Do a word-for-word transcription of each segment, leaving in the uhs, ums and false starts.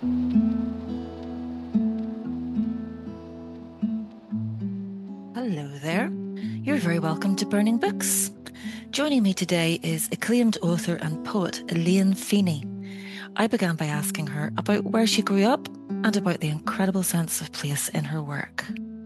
Hello there. You're very welcome to Burning Books. Joining me today is acclaimed author and poet Elaine Feeney. I began by asking her about where she grew up and about the incredible sense of place in her work.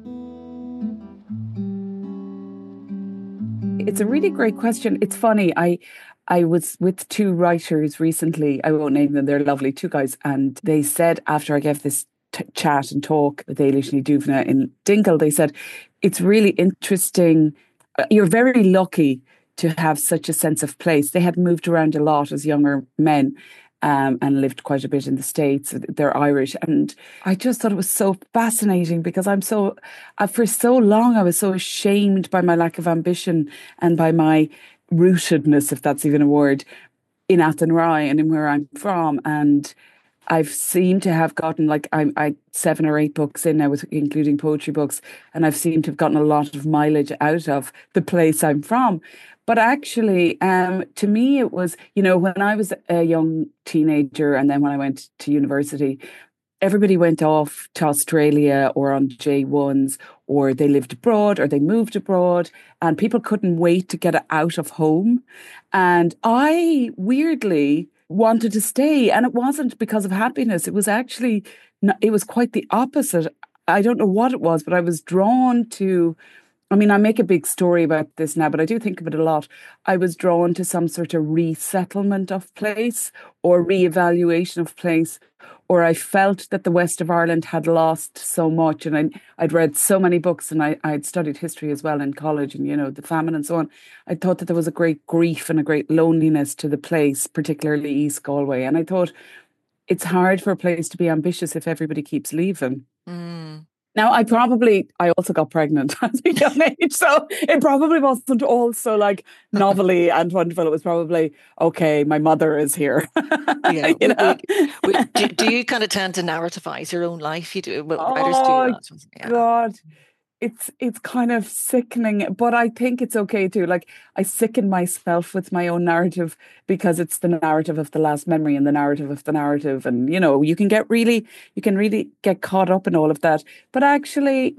It's a really great question. It's funny. I I was with two writers recently. I won't name them. They're lovely, two guys. And they said after I gave this t- chat and talk with Eilish Ní Dubhna in Dingle, they said, it's really interesting. You're very lucky to have such a sense of place. They had moved around a lot as younger men. Um, and lived quite a bit in the States. They're Irish. And I just thought it was so fascinating because I'm so, uh, for so long, I was so ashamed by my lack of ambition and by my rootedness, if that's even a word, in Athenry and in where I'm from. And I've seemed to have gotten like I'm I seven or eight books in now, with including poetry books, and I've seemed to have gotten a lot of mileage out of the place I'm from. But actually, um, to me, it was, you know, when I was a young teenager and then when I went to university, everybody went off to Australia or on J ones, or they lived abroad or they moved abroad, and people couldn't wait to get out of home. And I weirdly wanted to stay, and it wasn't because of happiness. It was actually, it was quite the opposite. I don't know what it was, but I was drawn to, I mean, I make a big story about this now, but I do think of it a lot. I was drawn to some sort of resettlement of place or reevaluation of place, or I felt that the west of Ireland had lost so much. And I, I'd read so many books, and I, I'd studied history as well in college, and, you know, the famine and so on. I thought that there was a great grief and a great loneliness to the place, particularly East Galway. And I thought it's hard for a place to be ambitious if everybody keeps leaving. Mm. Now, I probably, I also got pregnant at a young age, so it probably wasn't also like novelty and wonderful. It was probably, okay, my mother is here. Yeah. you know? we, we, do, do you kind of tend to narrativize your own life? You do. Well, writers do Oh, that. Yeah. God. It's it's kind of sickening, but I think it's okay too. Like, I sicken myself with my own narrative because it's the narrative of the last memory and the narrative of the narrative. And, you know, you can get really, you can really get caught up in all of that. But actually,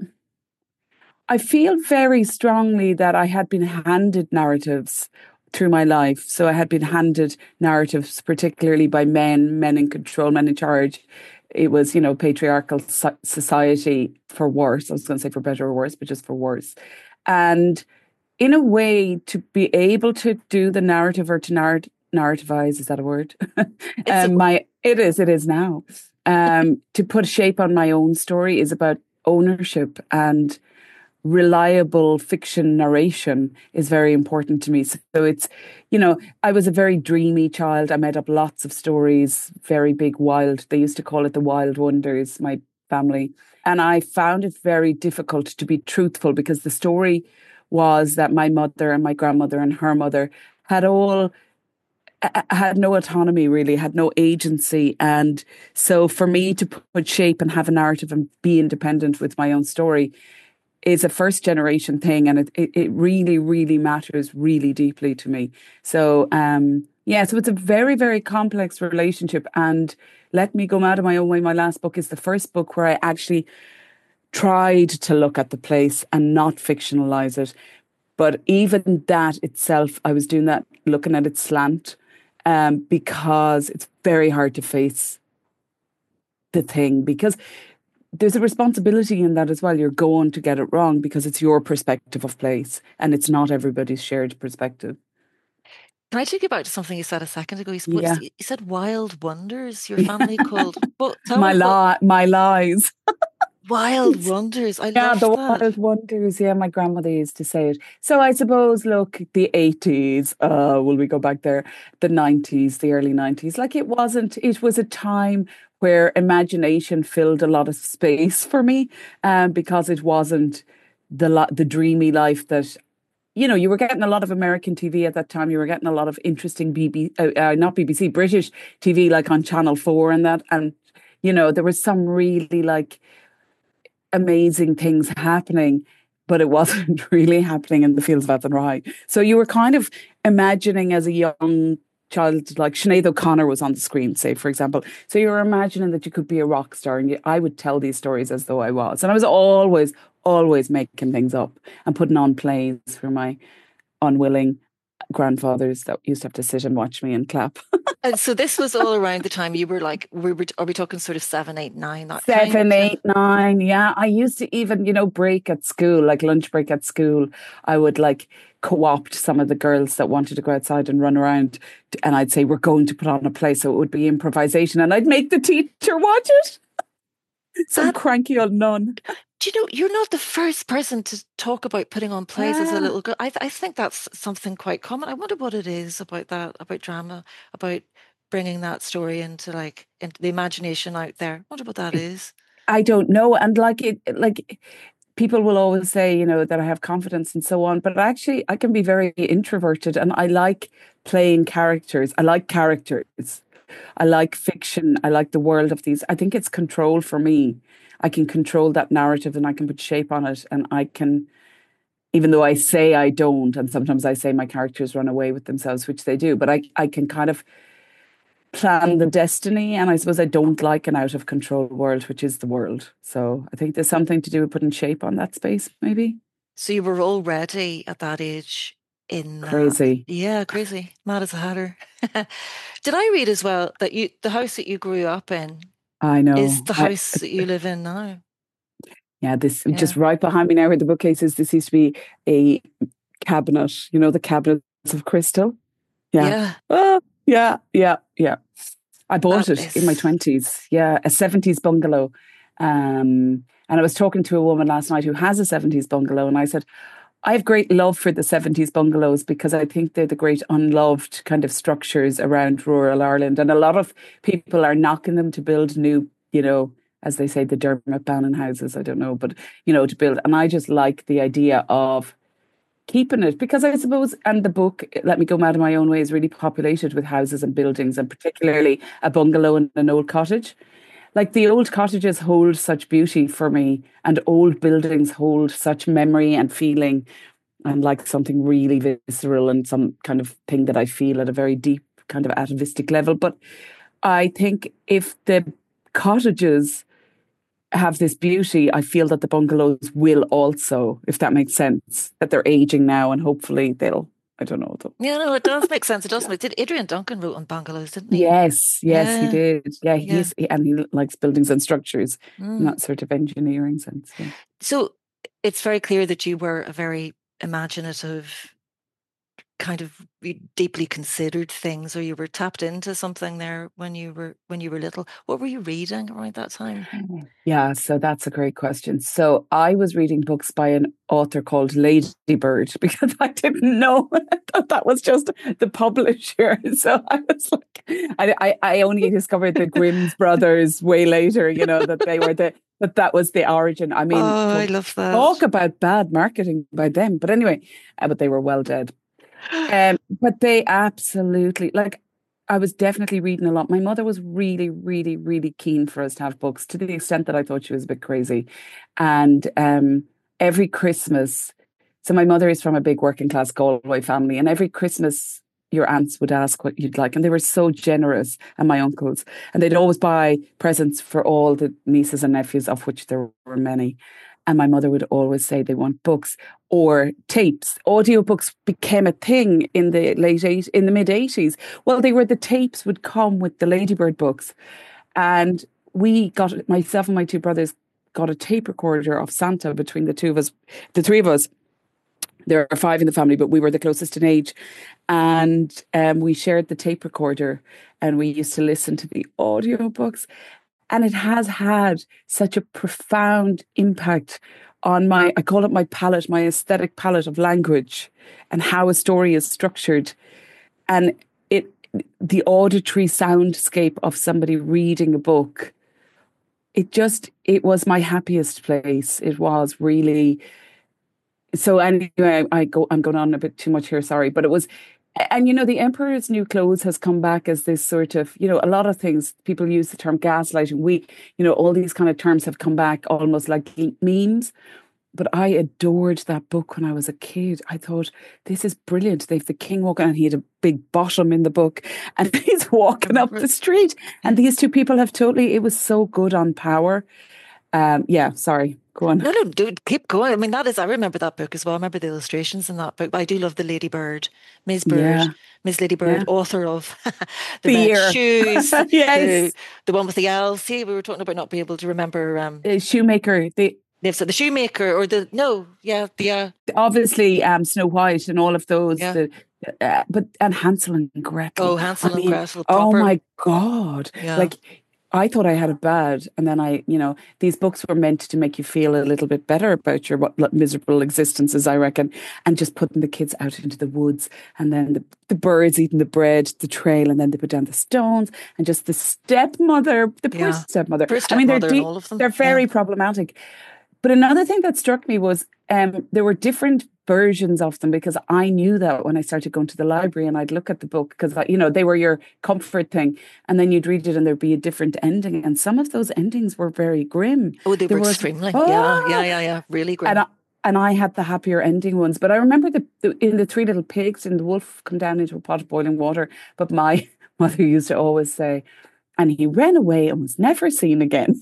I feel very strongly that I had been handed narratives through my life. So I had been handed narratives, particularly by men, men in control, men in charge. It was, you know, patriarchal so- society for worse. I was going to say for better or worse, but just for worse. And in a way, to be able to do the narrative or to narr- narrativize, is that a word? um, my it is, it is now. Um, to put shape on my own story is about ownership, and reliable fiction narration is very important to me. So it's, you know, I was a very dreamy child. I made up lots of stories, very big, wild. They used to call it the Wild Wonders, my family. And I found it very difficult to be truthful because the story was that my mother and my grandmother and her mother had all had no autonomy, really, had no agency. And so for me to put shape and have a narrative and be independent with my own story is a first generation thing, and it, it, it really, really matters really deeply to me. So, um, yeah, so it's a very, very complex relationship. And Let Me Go Mad in My Own Way, my last book, is the first book where I actually tried to look at the place and not fictionalize it. But even that itself, I was doing that, looking at its slant, um, because it's very hard to face the thing, because there's a responsibility in that as well. You're going to get it wrong because it's your perspective of place and it's not everybody's shared perspective. Can I take you back to something you said a second ago? You, Yeah. you said Wild Wonders, your family called. Well, tell my me what. li- my lies. Wild Wonders. I Yeah, love the that. Wild Wonders. Yeah, my grandmother used to say it. So I suppose, look, the eighties, uh, will we go back there? The nineties, the early nineties. Like, it wasn't, it was a time where imagination filled a lot of space for me, um, because it wasn't the lo- the dreamy life that, you know, you were getting a lot of American T V at that time. You were getting a lot of interesting B B, uh, uh, not B B C, British T V, like on Channel four and that. And, you know, there was some really like amazing things happening, but it wasn't really happening in the fields of Athenry. So you were kind of imagining as a young child, like Sinead O'Connor was on the screen, say, for example. So you're imagining that you could be a rock star, and you, I would tell these stories as though I was. And I was always, always making things up and putting on plays for my unwilling grandfathers that used to have to sit and watch me and clap. And so this was all around the time you were like, we were, are we talking sort of seven, eight, nine, that kind Seven, of thing? eight, nine. Yeah. I used to even, you know, break at school, like lunch break at school. I would like co-opt some of the girls that wanted to go outside and run around. And I'd say, we're going to put on a play. So it would be improvisation. And I'd make the teacher watch it. Some That, cranky old nun. do you know, you're not the first person to talk about putting on plays as a Yeah. little girl. I, I think that's something quite common. I wonder what it is about that, about drama, about bringing that story into like into the imagination out there. I wonder what that is. I don't know. And like it, like people will always say, you know, that I have confidence and so on. But actually, I can be very introverted and I like playing characters. I like characters. I like fiction. I like the world of these. I think it's control for me. I can control that narrative and I can put shape on it. And I can, even though I say I don't, and sometimes I say my characters run away with themselves, which they do, but I, I can kind of plan the destiny. And I suppose I don't like an out of control world, which is the world. So I think there's something to do with putting shape on that space, maybe. So you were already at that age in that. Crazy. Yeah, crazy. Mad as a hatter. Did I read as well that you the house that you grew up in I is know. the I, house that you live in now? yeah, this Yeah. just right behind me now where the bookcase is, this used to be a cabinet, you know, the cabinets of crystal. Yeah. Yeah. Oh, yeah, yeah, yeah. I bought That it in my is twenties. Yeah, a seventies bungalow. Um, and I was talking to a woman last night who has a seventies bungalow, and I said, I have great love for the seventies bungalows because I think they're the great unloved kind of structures around rural Ireland. And a lot of people are knocking them to build new, you know, as they say, the Dermot Bannon houses. I don't know, but, you know, to build. And I just like the idea of keeping it because I suppose, and the book, Let Me Go Mad in My Own Way, is really populated with houses and buildings, and particularly a bungalow and an old cottage. Like the old cottages hold such beauty for me, and old buildings hold such memory and feeling, and like something really visceral and some kind of thing that I feel at a very deep kind of atavistic level. But I think if the cottages have this beauty, I feel that the bungalows will also, if that makes sense, that they're aging now and hopefully they'll, I don't know. They'll, yeah, no, it does make sense. It does make. Did Adrian Duncan wrote on bungalows, didn't he? yes, yes, he Yeah, did. Yeah, yeah. he's, and he likes buildings and structures in Mm. that sort of engineering sense. Yeah. So it's very clear that you were a very imaginative, kind of deeply considered things, or you were tapped into something there when you were when you were little. What were you reading around that time? Yeah, so that's a great question. So I was reading books by an author called Ladybird because I didn't know that that was just the publisher. So I was like, I, I, I only discovered the Grimm's brothers way later, you know, that they were the, that that was the origin. I mean, Oh, I talk, love talk that. about bad marketing by them. But anyway, uh, but they were well dead. Um, but they absolutely, like, I was definitely reading a lot. My mother was really, really, really keen for us to have books to the extent that I thought she was a bit crazy. And um, every Christmas, so my mother is from a big working class Galway family, and every Christmas, your aunts would ask what you'd like. And they were so generous, and my uncles, and they'd always buy presents for all the nieces and nephews, of which there were many. And my mother would always say they want books or tapes. Audiobooks became a thing in the late eight, in the mid eighties. Well, they were the tapes would come with the Ladybird books. And we got, myself and my two brothers got a tape recorder of Santa between the two of us, the three of us. There are five in the family, but we were the closest in age. And um, we shared the tape recorder and we used to listen to the audiobooks. And it has had such a profound impact on my, I call it my palette, my aesthetic palette of language and how a story is structured. And it, the auditory soundscape of somebody reading a book, it just, it was my happiest place. It was really, so anyway, I go, I'm going on a bit too much here, sorry, but it was, and you know, the Emperor's New Clothes has come back as this sort of, you know, a lot of things, people use the term gaslighting. We, you know, all these kind of terms have come back almost like memes. but I adored that book when I was a kid. I thought, this is brilliant. They've the king walking, and he had a big bottom in the book, and he's walking up the street. And these two people have totally, it was so good on power. Um, yeah, sorry, go on. No, no, dude, keep going. I mean, that is, I remember that book as well. I remember the illustrations in that book. But I do love the Lady Bird, Miss Bird, Yeah, Miss Lady Bird, yeah. author of The The Red year. Shoes, the Yes. the one with the elves. See, we were talking about not being able to remember um Uh, Shoemaker, the they've said the shoemaker or the no, yeah, the uh, obviously um Snow White and all of those, yeah. the uh, but and Hansel and Gretel. Oh, I Hansel and mean, Gretel, oh proper. my God. Yeah. Like I thought I had it bad, and then I, you know, these books were meant to make you feel a little bit better about your what, miserable existences, I reckon, and just putting the kids out into the woods, and then the, the birds eating the bread, the trail, and then they put down the stones, and just the stepmother, the poor Yeah. stepmother. First I mean, they're stepmother and deep, all of them. they're Yeah. very problematic. But another thing that struck me was um, there were different versions of them, because I knew that when I started going to the library and I'd look at the book, because, you know, they were your comfort thing. And then you'd read it and there'd be a different ending. And some of those endings were very grim. Oh, they There were was, extremely. Yeah, yeah, oh, yeah, yeah. Really and grim. I, and I had the happier ending ones. But I remember the, the in the Three Little Pigs, and the wolf come down into a pot of boiling water. But my mother used to always say, and he ran away and was never seen again.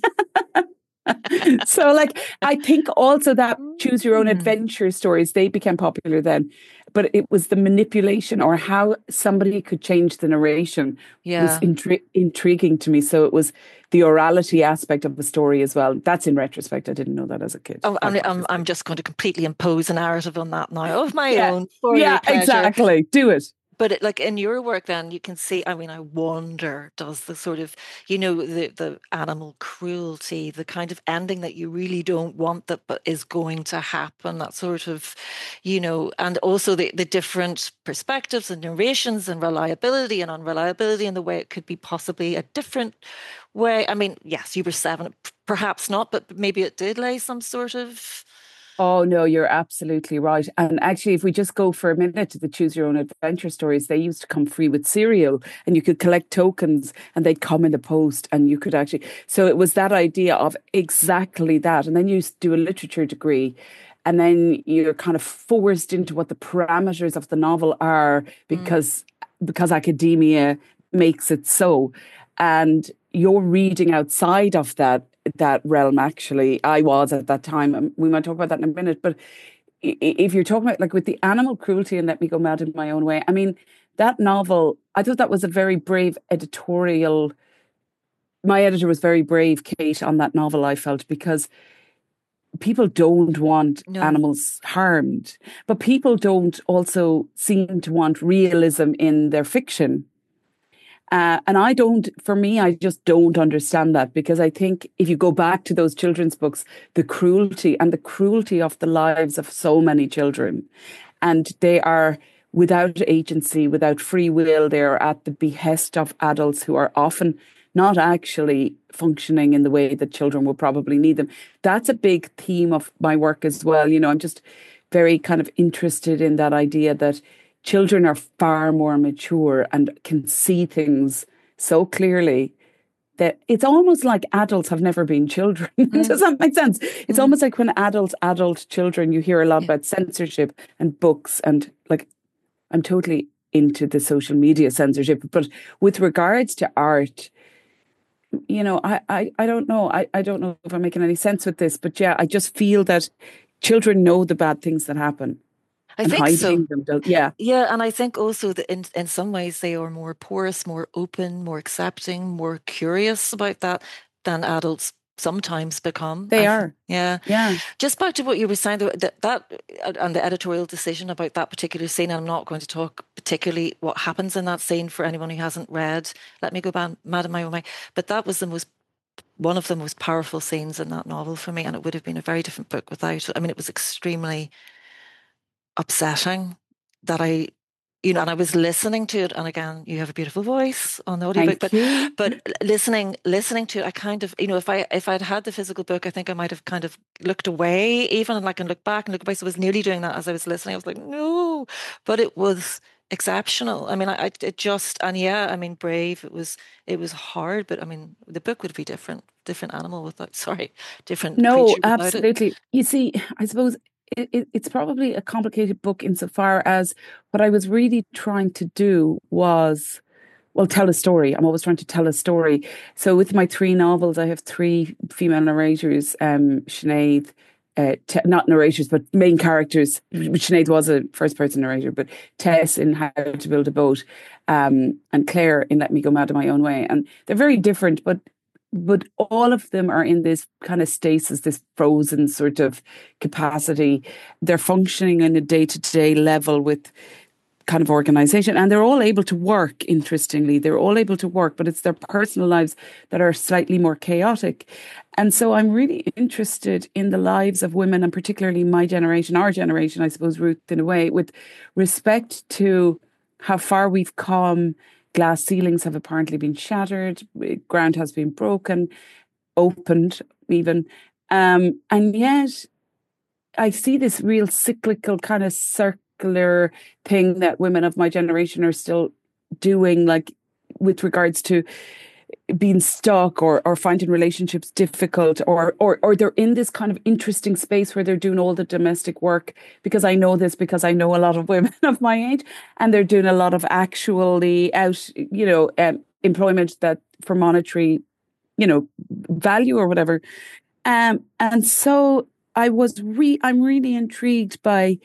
So, like, I think also that choose your own Mm. adventure stories, they became popular then. But it was the manipulation, or how somebody could change the narration, was Yeah. intri- intriguing to me. So it was the orality aspect of the story as well. That's in retrospect. I didn't know that as a kid. Oh, I'm, Like, I'm, I'm obviously. just going to completely impose a narrative on that now of my Yeah. own for your Yeah, pleasure. exactly. Do it. But it, like in your work, then you can see. I mean, I wonder, does the sort of, you know, the the animal cruelty, the kind of ending that you really don't want that, but is going to happen, that sort of, you know, and also the the different perspectives and narrations and reliability and unreliability and the way it could be possibly a different way. I mean, yes, you were seven, p- perhaps not, but maybe it did lay some sort of, Oh, no, you're absolutely right. And actually, if we just go for a minute to the choose your own adventure stories, they used to come free with cereal, and you could collect tokens and they'd come in the post, and you could actually. So it was that idea of exactly that. And then you do a literature degree, and then you're kind of forced into what the parameters of the novel are, mm, because because academia makes it so. And you're reading outside of that that realm. Actually, I was at that time. Um, we might talk about that in a minute. But if you're talking about, like, with the animal cruelty and Let Me Go Mad in My Own Way, I mean, that novel, I thought that was a very brave editorial. My editor was very brave, Kate, on that novel, I felt, because people don't want no, animals harmed, but people don't also seem to want realism in their fiction. Uh, and I don't, for me, I just don't understand that, because I think if you go back to those children's books, the cruelty and the cruelty of the lives of so many children, and they are without agency, without free will, they are at the behest of adults who are often not actually functioning in the way that children will probably need them. That's a big theme of my work as well. You know, I'm just very kind of interested in that idea that children are far more mature and can see things so clearly that it's almost like adults have never been children. mm, Does that make sense? It's mm, almost like when adults adult children, you hear a lot yeah. about censorship and books, and, like, I'm totally into the social media censorship. But with regards to art, you know, I, I, I don't know. I, I don't know if I'm making any sense with this, but yeah, I just feel that children know the bad things that happen, I and think so. hiding them does. Yeah. Yeah, and I think also that in in some ways they are more porous, more open, more accepting, more curious about that than adults sometimes become. They I th are. yeah. Yeah. Just back to what you were saying, though, that that uh, and the editorial decision about that particular scene. And I'm not going to talk particularly what happens in that scene for anyone who hasn't read Let Me Go Ban Mad in My Own Way. But that was the most one of the most powerful scenes in that novel for me, and it would have been a very different book without it. I mean, it was extremely upsetting that I, you know, and I was listening to it, and again, you have a beautiful voice on the audiobook, Thank but you. but listening listening to it, I kind of, you know, if I if I'd had the physical book, I think I might have kind of looked away even, and I can look back and look away. So I was nearly doing that as I was listening. I was like, no, but it was exceptional. I mean, I, I it just and yeah, I mean, Brave. It was it was hard, but I mean, the book would be different. Different animal without, sorry, different No, creature without it. absolutely. You see, I suppose it, it, it's probably a complicated book insofar as what I was really trying to do was, well, tell a story. I'm always trying to tell a story. So with my three novels, I have three female narrators, um, Sinead, uh, Te- not narrators, but main characters. Sinead was a first person narrator, but Tess in How to Build a Boat, um, and Claire in Let Me Go Mad in My Own Way. And they're very different, but but all of them are in this kind of stasis, this frozen sort of capacity. They're functioning on a day to day level with kind of organization, and they're all able to work. Interestingly, they're all able to work, but it's their personal lives that are slightly more chaotic. And so I'm really interested in the lives of women, and particularly my generation, our generation, I suppose, Ruth, in a way, with respect to how far we've come. Glass ceilings have apparently been shattered, ground has been broken, opened even. Um, and yet I see this real cyclical kind of circular thing that women of my generation are still doing, like with regards to being stuck or or finding relationships difficult, or or or they're in this kind of interesting space where they're doing all the domestic work, because I know this because I know a lot of women of my age, and they're doing a lot of actually out, you know, um, employment that for monetary, you know, value or whatever. Um, and so I was re I'm really intrigued by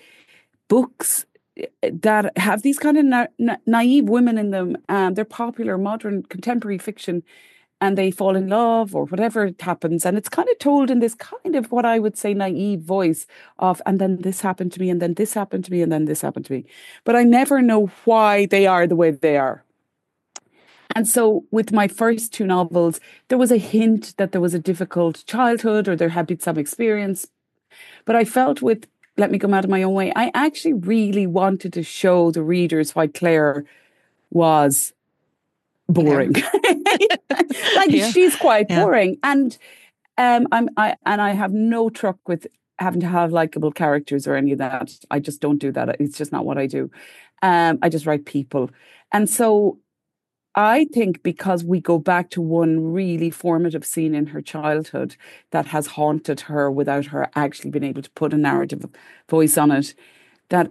books that have these kind of na- na- naive women in them. Um, they're popular, modern, contemporary fiction, and they fall in love or whatever happens. And it's kind of told in this kind of what I would say naive voice of, and then this happened to me, and then this happened to me, and then this happened to me. But I never know why they are the way they are. And so with my first two novels, there was a hint that there was a difficult childhood or there had been some experience. But I felt with Let Me Go Mad in My Own Way, I actually really wanted to show the readers why Claire was boring. Yeah. Like Yeah. she's quite Yeah. boring. And um I'm I and I have no truck with having to have likable characters or any of that. I just don't do that. It's just not what I do. Um I just write people. And so I think because we go back to one really formative scene in her childhood that has haunted her without her actually being able to put a narrative voice on it, that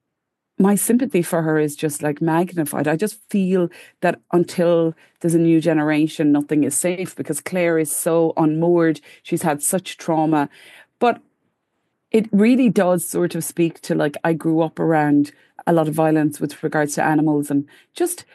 my sympathy for her is just like magnified. I just feel that until there's a new generation, nothing is safe, because Claire is so unmoored. She's had such trauma. But it really does sort of speak to, like, I grew up around a lot of violence with regards to animals, and just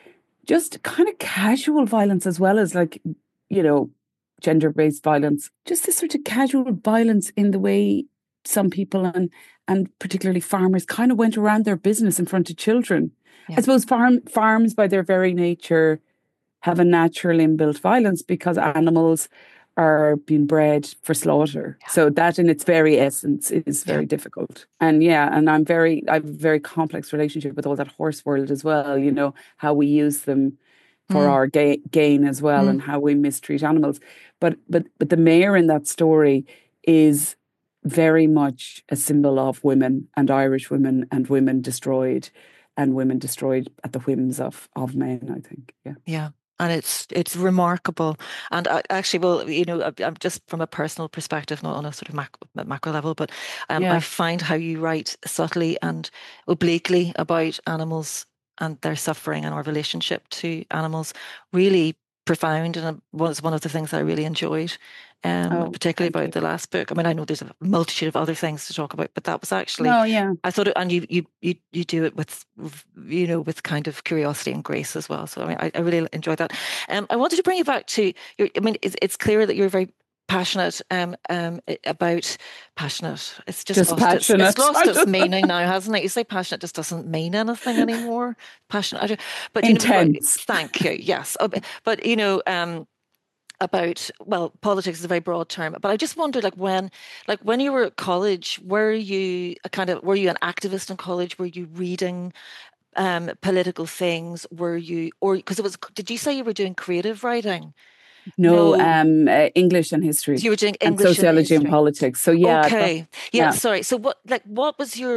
just kind of casual violence as well as, like, you know, gender-based violence. Just this sort of casual violence in the way some people, and and particularly farmers, kind of went around their business in front of children. Yeah. I suppose farm farms by their very nature have a natural inbuilt violence because animals are being bred for slaughter. Yeah. So that in its very essence is very Yeah. difficult. And yeah, and I'm very, I have a very complex relationship with all that horse world as well, you know, how we use them for Mm. our ga- gain as well, Mm. and how we mistreat animals. But but but the mayor in that story is very much a symbol of women, and Irish women, and women destroyed, and women destroyed at the whims of of men, I think. Yeah. Yeah. And it's it's remarkable. And I, actually, well, you know, I- I'm just from a personal perspective, not on a sort of mac macro level, but um, I Yeah. find how you write subtly and obliquely about animals and their suffering and our relationship to animals really profound. And it was one of the things I really enjoyed, um, Oh, particularly thank about you. the last book. I mean, I know there's a multitude of other things to talk about, but that was actually, No, yeah. I thought it, and you you you you do it with, you know, with kind of curiosity and grace as well. So I mean, I, I really enjoyed that. Um, I wanted to bring you back to your. I mean, it's, it's clear that you're very passionate um um about passionate. It's just Just lost its it's passionate. lost its meaning now, hasn't it? You say passionate just doesn't mean anything anymore. Passionate, I don't, but you know, but, Intense. thank you. Yes, Oh, but, but you know, um. About, well, politics is a very broad term, but I just wondered, like, when, like when you were at college, were you a kind of, were you an activist in college? Were you reading um, political things? Were you, or because it was, did you say you were doing creative writing? No, No, um, uh, English and history you were doing and English and sociology and history. politics. So yeah, that, Okay, yeah, yeah. sorry. So what, like, what was your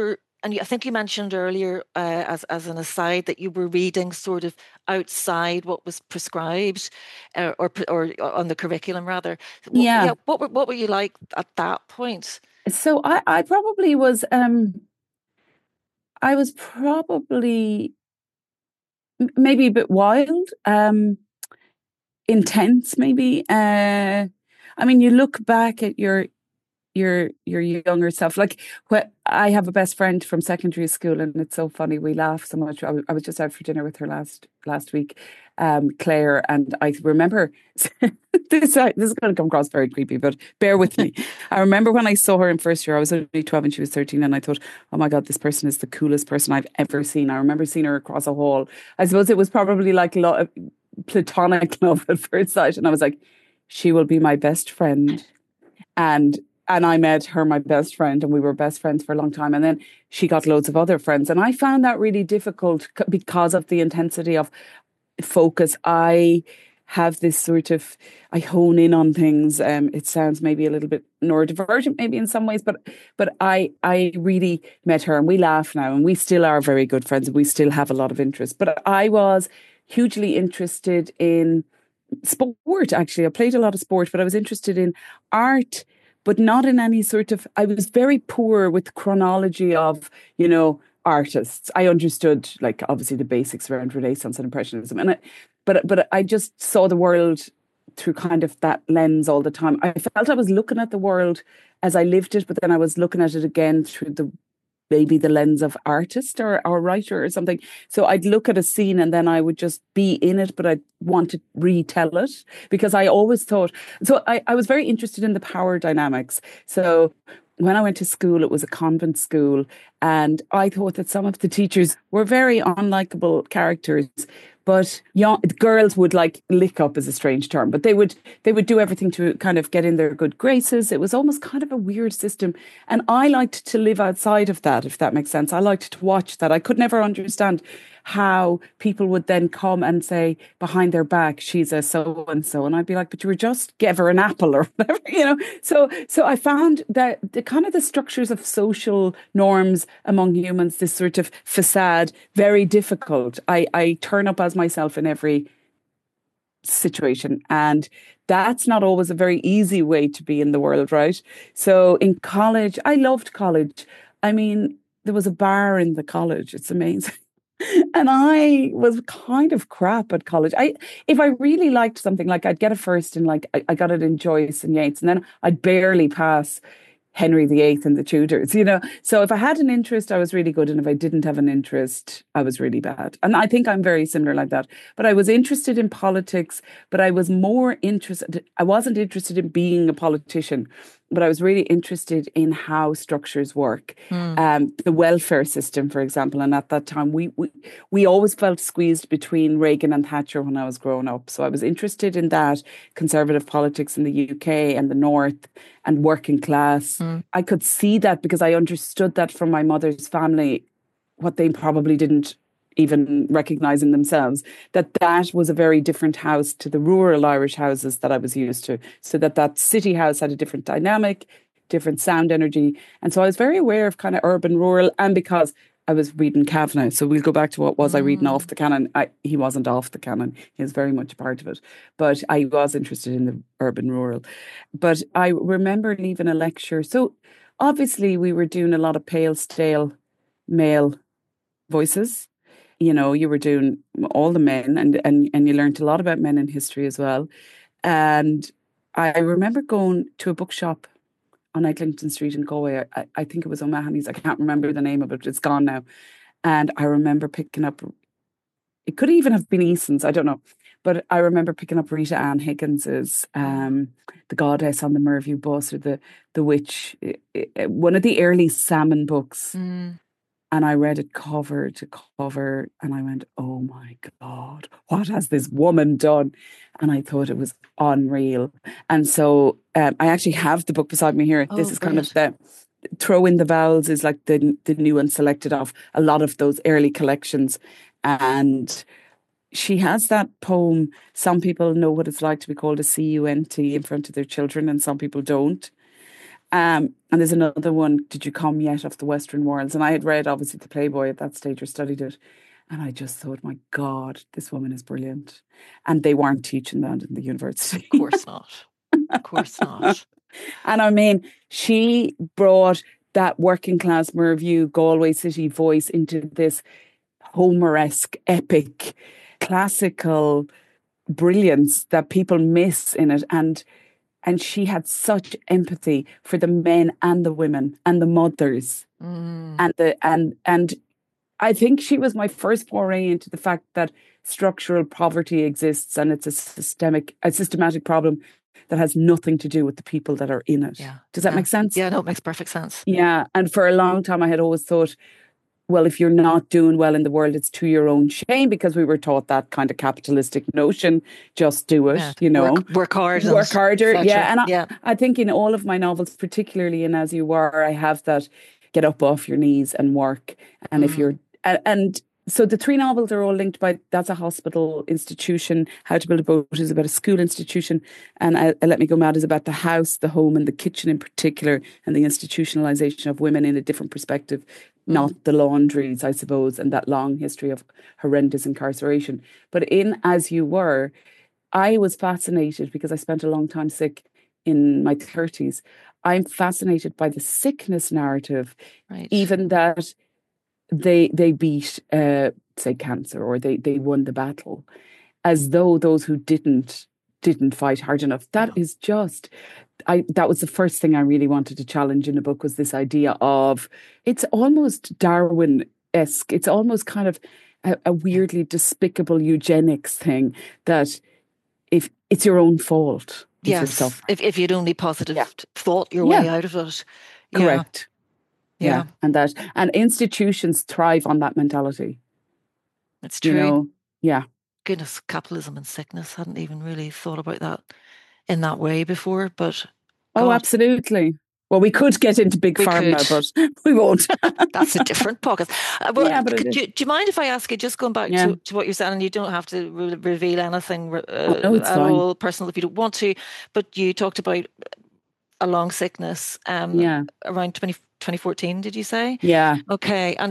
and you, I think you mentioned earlier, uh, as as an aside, that you were reading sort of outside what was prescribed, uh, or or on the curriculum rather. What, Yeah. yeah, what were what were you like at that point? So I, I probably was um I was probably m- maybe a bit wild, um, intense maybe. Uh I mean, you look back at your your your younger self. Like, what I have a best friend from secondary school, and it's so funny. We laugh so much. I, w- I was just out for dinner with her last last week, um, Claire, and I remember this. uh, This is going to come across very creepy, but bear with me. I remember when I saw her in first year. I was only twelve and she was thirteen, and I thought, "Oh my God, this person is the coolest person I've ever seen." I remember seeing her across a hall. I suppose it was probably like lo- platonic love at first sight, and I was like, "She will be my best friend." And and I made her my best friend, and we were best friends for a long time. And then she got loads of other friends, and I found that really difficult c- because of the intensity of focus. I have this sort of, I hone in on things. Um, it sounds maybe a little bit neurodivergent, maybe in some ways, but but I I really met her, and we laugh now, and we still are very good friends, and we still have a lot of interest. But I was hugely interested in sport. Actually, I played a lot of sport, but I was interested in art, but not in any sort of, I was very poor with chronology of, you know, artists. I understood, like, obviously the basics around Renaissance and Impressionism, and I, but but I just saw the world through kind of that lens all the time. I felt I was looking at the world as I lived it, but then I was looking at it again through the, maybe the lens of artist or, or writer or something. So I'd look at a scene and then I would just be in it, but I'd want to retell it because I always thought, so I, I was very interested in the power dynamics. So when I went to school, it was a convent school, and I thought that some of the teachers were very unlikable characters. But young girls would like lick up is a strange term, but they would they would do everything to kind of get in their good graces. It was almost kind of a weird system. And I liked to live outside of that, if that makes sense. I liked to watch that. I could never understand how people would then come and say behind their back, she's a so and so. And I'd be like, but you were just give her an apple or whatever, you know? So so I found that the kind of the structures of social norms among humans, this sort of facade, very difficult. I, I turn up as myself in every situation. And that's not always a very easy way to be in the world, right? So in college, I loved college. I mean, there was a bar in the college. It's amazing. And I was kind of crap at college. I, if I really liked something, like I'd get a first in, like I, I got it in Joyce and Yeats, and then I'd barely pass Henry the Eighth and the Tudors, you know. So if I had an interest, I was really good, and if I didn't have an interest, I was really bad. And I think I'm very similar like that. But I was interested in politics, but I was more interested. I wasn't interested in being a politician, but I was really interested in how structures work. Mm. Um, the welfare system, for example. And at that time, we, we we always felt squeezed between Reagan and Thatcher when I was growing up. So I was interested in that, conservative politics in the U K and the North and working class. Mm. I could see that because I understood that from my mother's family, what they probably didn't even recognize in themselves, that that was a very different house to the rural Irish houses that I was used to. So that that city house had a different dynamic, different sound energy. And so I was very aware of kind of urban, rural, and because I was reading Kavanagh. So we'll go back to what was I reading off Mm. the canon. I, he wasn't off the canon. He was very much a part of it. But I was interested in the urban, rural. But I remember leaving a lecture. So obviously we were doing a lot of pale, stale male voices. You know, you were doing all the men, and, and, and you learned a lot about men in history as well. And I remember going to a bookshop on Eglinton Street in Galway. I, I think it was O'Mahony's. I can't remember the name of it. It's gone now. And I remember picking up, it could even have been Eason's, I don't know. But I remember picking up Rita Ann Higgins's um, The Goddess on the Merview Bus, or the the Witch, i- i- one of the early Salmon books. Mm. And I read it cover to cover, and I went, oh my God, what has this woman done? And I thought it was unreal. And so um, I actually have the book beside me here. This Oh, is kind of brilliant. the Throw in the Vowels is like the the new one selected off a lot of those early collections. And she has that poem. Some people know what it's like to be called a C U N T in front of their children, and some people don't. Um, and there's another one, Did You Come Yet of the Western Worlds? And I had read, obviously, the Playboy at that stage or studied it. And I just thought, my God, this woman is brilliant. And they weren't teaching that in the university. Of course not. Of course not. And I mean, she brought that working class Merview, Galway City voice into this Homer-esque, epic, classical brilliance that people miss in it. And and she had such empathy for the men and the women and the mothers. Mm. And the and and I think she was my first foray into the fact that structural poverty exists and it's a systemic, a systematic problem that has nothing to do with the people that are in it. Yeah. Does that yeah. make sense? Yeah, no, it makes perfect sense. Yeah. And for a long time, I had always thought, well, if you're not doing well in the world, it's to your own shame, because we were taught that kind of capitalistic notion. Just do it, yeah. you know. Work, work hard. Work harder. Yeah. And I, yeah. I think in all of my novels, particularly in As You Were, I have that get up off your knees and work. And mm. if you're, and, and so the three novels are all linked by, that's a hospital institution. How to Build a Boat is about a school institution. And I, I Let Me Go Mad is about the house, the home, and the kitchen in particular, and the institutionalization of women in a different perspective, mm. not the laundries, I suppose, and that long history of horrendous incarceration. But in As You Were, I was fascinated because I spent a long time sick in my thirties. I'm fascinated by the sickness narrative, right. even that they they beat, uh, say, cancer, or they, they won the battle, as though those who didn't didn't fight hard enough. That yeah. is just, I that was the first thing I really wanted to challenge in a book, was this idea of, it's almost Darwin-esque. It's almost kind of a, a weirdly despicable eugenics thing, that if it's your own fault. Yes, if, if you'd only positive yeah. thought your yeah. way out of it. Correct. Yeah. Yeah. yeah, and that and institutions thrive on that mentality. It's true. You know? Yeah. Goodness, capitalism and sickness. Hadn't even really thought about that in that way before. But oh, God. absolutely. Well, we could get into big we pharma, could. but we won't. That's a different pocket. Uh, well, yeah, but could, do, do you mind if I ask you, just going back yeah. to, to what you're saying, and you don't have to re- reveal anything uh, oh, no, it's at fine. all personal if you don't want to, but you talked about a long sickness um, yeah. around twenty fourteen, did you say? Yeah. Okay. And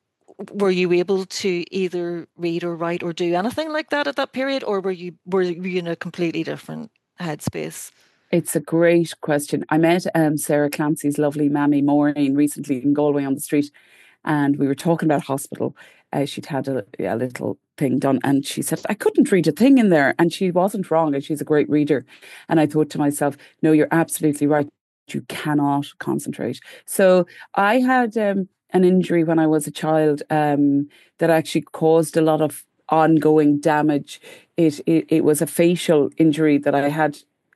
were you able to either read or write or do anything like that at that period, or were you were you in a completely different headspace? It's a great question. I met um, Sarah Clancy's lovely mammy Maureen recently in Galway on the street, and we were talking about hospital. Uh, she'd had a, a little thing done, and she said, I couldn't read a thing in there. And she wasn't wrong, and she's a great reader. And I thought to myself, no, you're absolutely right. You cannot concentrate. So I had um, an injury when I was a child um, that actually caused a lot of ongoing damage. It, it, it was a facial injury that I had.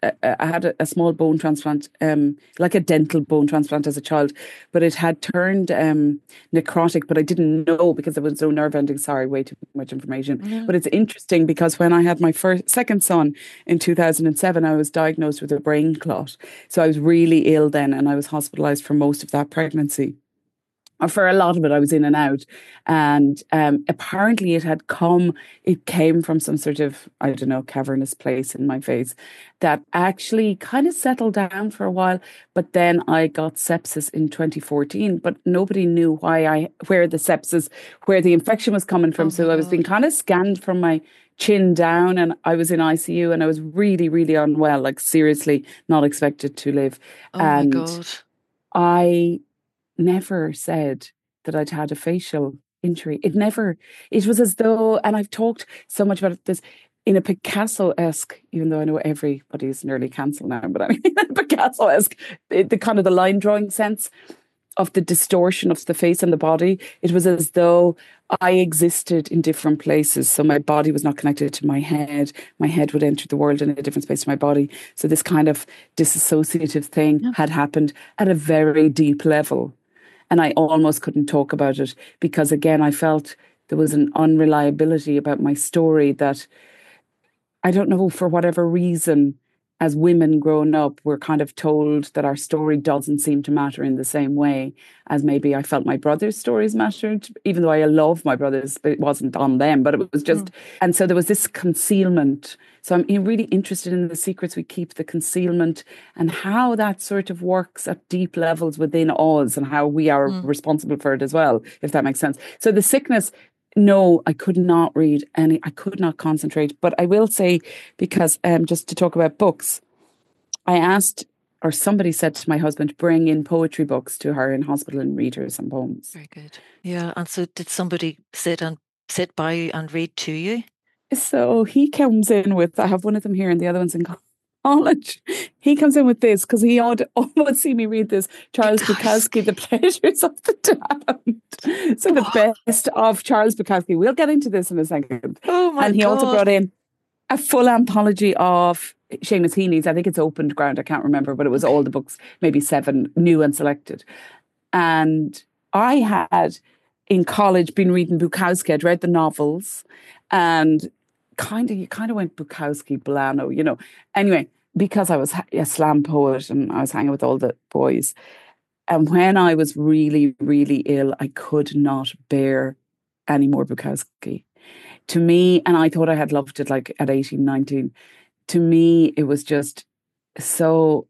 I had a, a small bone transplant, um, like a dental bone transplant as a child, but it had turned um, necrotic, but I didn't know because there was no nerve ending. Sorry, way too much information. Mm-hmm. But it's interesting because when I had my first, second son in two thousand seven, I was diagnosed with a brain clot. So I was really ill then, and I was hospitalized for most of that pregnancy. Or for a lot of it, I was in and out. And um, apparently it had come, it came from some sort of, I don't know, cavernous place in my face that actually kind of settled down for a while. But then I got sepsis in twenty fourteen, but nobody knew why I, where the sepsis, where the infection was coming from. Oh so I was being kind of scanned from my chin down, and I was in I C U, and I was really, really unwell, like seriously not expected to live. Oh and my God. I never said that I'd had a facial injury. It never, it was as though, and I've talked so much about this, in a Picasso-esque, even though I know everybody's nearly cancelled now, but I mean, Picasso-esque, the, the kind of the line drawing sense of the distortion of the face and the body. It was as though I existed in different places. So my body was not connected to my head. My head would enter the world in a different space to my body. So this kind of disassociative thing yeah. had happened at a very deep level. And I almost couldn't talk about it because, again, I felt there was an unreliability about my story that, I don't know, for whatever reason, as women growing up, we're kind of told that our story doesn't seem to matter in the same way as maybe I felt my brother's stories mattered, even though I love my brothers, but it wasn't on them, but it was just, mm. and so there was this concealment. So I'm really interested in the secrets we keep, the concealment, and how that sort of works at deep levels within us and how we are mm. responsible for it as well, if that makes sense. So the sickness, no, I could not read any, I could not concentrate. But I will say, because um, just to talk about books, I asked, or somebody said to my husband, bring in poetry books to her in hospital and read her some poems. Very good. Yeah. And so did somebody sit and sit by you and read to you? So he comes in with, I have one of them here and the other one's in college. He comes in with this because he ought almost see me read this. Charles Bukowski, The Pleasures of the Damned. So the oh. best of Charles Bukowski. We'll get into this in a second. Oh my And he God. also brought in a full anthology of Seamus Heaney's. I think it's Opened Ground. I can't remember, but it was okay. all the books, maybe seven, new and selected. And I had in college been reading Bukowski. I'd read the novels and kind of, you kind of went Bukowski, Blano, you know. Anyway, because I was a slam poet and I was hanging with all the boys. And when I was really, really ill, I could not bear any more Bukowski. To me, and I thought I had loved it like at eighteen, nineteen. To me, it was just so,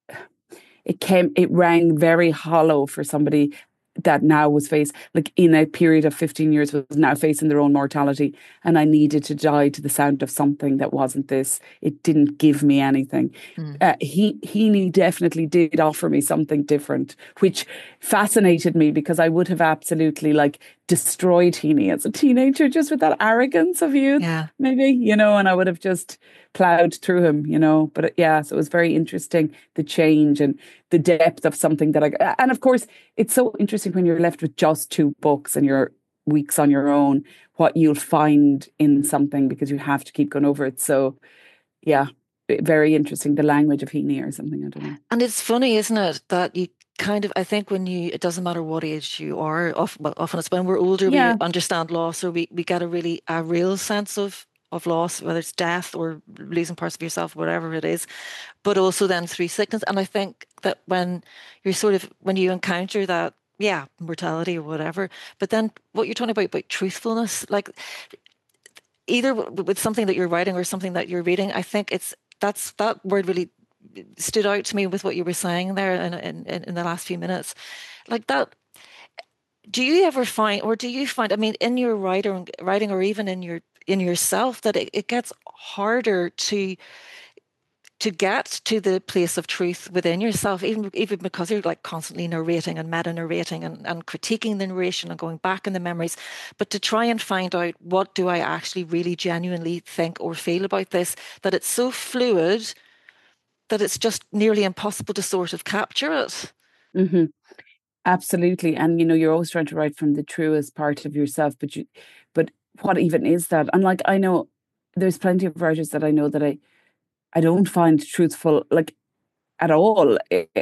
it came, it rang very hollow for somebody that now was faced, like in a period of fifteen years, was now facing their own mortality. And I needed to die to the sound of something that wasn't this. It didn't give me anything. Mm. Uh, he, he definitely did offer me something different, which fascinated me because I would have absolutely like destroyed Heaney as a teenager just with that arrogance of youth, yeah. maybe, you know, and I would have just plowed through him, you know. But it, yeah, so it was very interesting, the change and the depth of something that I, and of course, it's so interesting when you're left with just two books and you're weeks on your own, what you'll find in something because you have to keep going over it. So yeah, very interesting, the language of Heaney or something, I don't know. And it's funny, isn't it, that you kind of, I think when you, it doesn't matter what age you are, often, well, often it's when we're older, yeah. we understand loss, or we, we get a really, a real sense of, of loss, whether it's death or losing parts of yourself, whatever it is, but also then through sickness. And I think that when you're sort of, when you encounter that, yeah, mortality or whatever, but then what you're talking about, about truthfulness, like either with something that you're writing or something that you're reading, I think it's, that's, that word really stood out to me with what you were saying there in, in, in the last few minutes. Like that, do you ever find, or do you find, I mean, in your writing, writing or even in your, in yourself, that it, it gets harder to to get to the place of truth within yourself, even even because you're like constantly narrating and meta-narrating and, and critiquing the narration and going back in the memories, but to try and find out what do I actually really genuinely think or feel about this, that it's so fluid that it's just nearly impossible to sort of capture it. Mm-hmm. Absolutely. And, you know, you're always trying to write from the truest part of yourself, but you, but what even is that? And like, I know there's plenty of writers that I know that I, I don't find truthful, like at all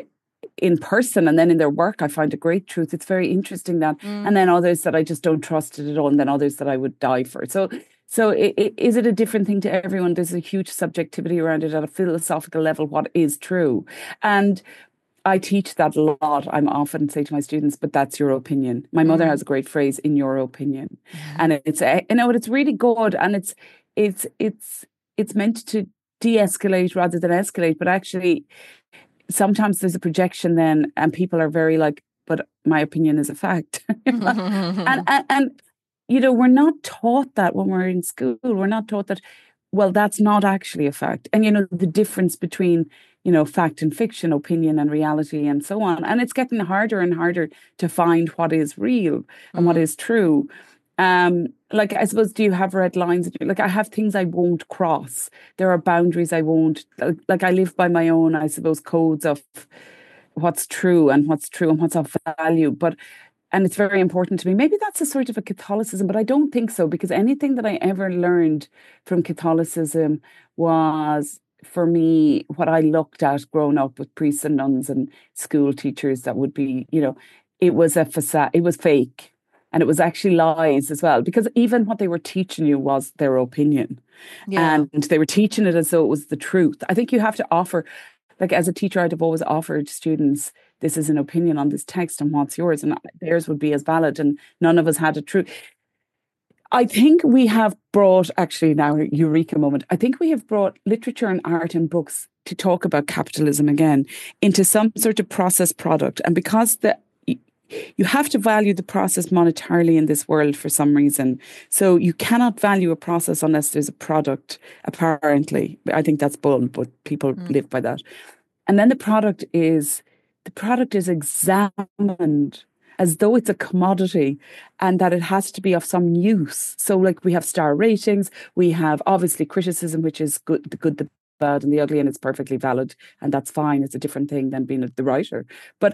in person. And then in their work, I find a great truth. It's very interesting that, mm. and then others that I just don't trust it at all. And then others that I would die for. So, so it, it, is it a different thing to everyone? There's a huge subjectivity around it at a philosophical level. What is true? And I teach that a lot. I'm often say to my students, but that's your opinion. My mother mm. has a great phrase, in your opinion. Mm. And it's, you know, it's really good. And it's, it's, it's, it's meant to de-escalate rather than escalate. But actually, sometimes there's a projection then, and people are very like, but my opinion is a fact. and, and, and, you know, we're not taught that when we're in school. We're not taught that, well, that's not actually a fact. And, you know, the difference between, you know, fact and fiction, opinion and reality and so on. And it's getting harder and harder to find what is real and mm. what is true. Um, like, I suppose, do you have red lines? Like, I have things I won't cross. There are boundaries I won't, like, like I live by my own, I suppose, codes of what's true and what's true and what's of value. But, and it's very important to me. Maybe that's a sort of a Catholicism, but I don't think so, because anything that I ever learned from Catholicism was, for me, what I looked at growing up with priests and nuns and school teachers that would be, you know, it was a facade, it was fake. And it was actually lies as well, because even what they were teaching you was their opinion. Yeah. And they were teaching it as though it was the truth. I think you have to offer, like as a teacher, I'd have always offered students, this is an opinion on this text and what's yours, and theirs would be as valid, and none of us had a truth. I think we have brought, actually now, eureka moment, I think we have brought literature and art and books to talk about capitalism again into some sort of process product. And because the you have to value the process monetarily in this world for some reason. So you cannot value a process unless there's a product, apparently. I think that's bull, but people mm. live by that. And then the product is, the product is examined as though it's a commodity and that it has to be of some use. So like we have star ratings, we have obviously criticism, which is good, the good, the bad and the ugly, and it's perfectly valid. And that's fine. It's a different thing than being the writer. But